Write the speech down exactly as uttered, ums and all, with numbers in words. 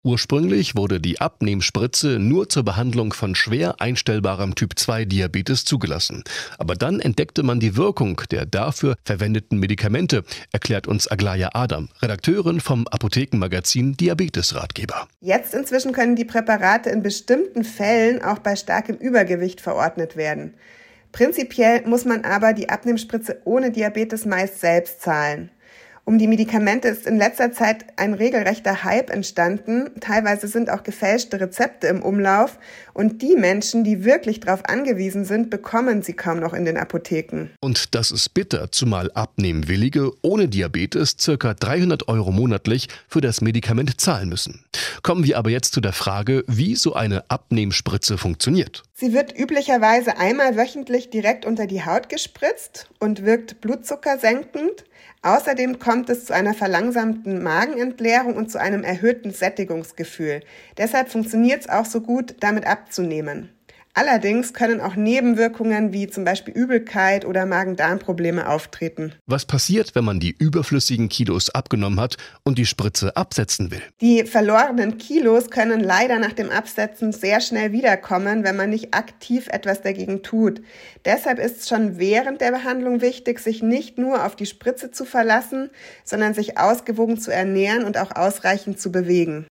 Ursprünglich wurde die Abnehmspritze nur zur Behandlung von schwer einstellbarem Typ zwei Diabetes zugelassen. Aber dann entdeckte man die Wirkung der dafür verwendeten Medikamente, erklärt uns Aglaya Adam, Redakteurin vom Apothekenmagazin Diabetes-Ratgeber. Jetzt inzwischen können die Präparate in bestimmten Fällen auch bei starkem Übergewicht verordnet werden. Prinzipiell muss man aber die Abnehmspritze ohne Diabetes meist selbst zahlen. Um die Medikamente ist in letzter Zeit ein regelrechter Hype entstanden. Teilweise sind auch gefälschte Rezepte im Umlauf. Und die Menschen, die wirklich darauf angewiesen sind, bekommen sie kaum noch in den Apotheken. Und das ist bitter, zumal Abnehmwillige ohne Diabetes ca. dreihundert Euro monatlich für das Medikament zahlen müssen. Kommen wir aber jetzt zu der Frage, wie so eine Abnehmspritze funktioniert. Sie wird üblicherweise einmal wöchentlich direkt unter die Haut gespritzt und wirkt blutzuckersenkend. Außerdem kommt es zu einer verlangsamten Magenentleerung und zu einem erhöhten Sättigungsgefühl. Deshalb funktioniert es auch so gut, damit abzunehmen. Allerdings können auch Nebenwirkungen wie zum Beispiel Übelkeit oder Magen-Darm-Probleme auftreten. Was passiert, wenn man die überflüssigen Kilos abgenommen hat und die Spritze absetzen will? Die verlorenen Kilos können leider nach dem Absetzen sehr schnell wiederkommen, wenn man nicht aktiv etwas dagegen tut. Deshalb ist es schon während der Behandlung wichtig, sich nicht nur auf die Spritze zu verlassen, sondern sich ausgewogen zu ernähren und auch ausreichend zu bewegen.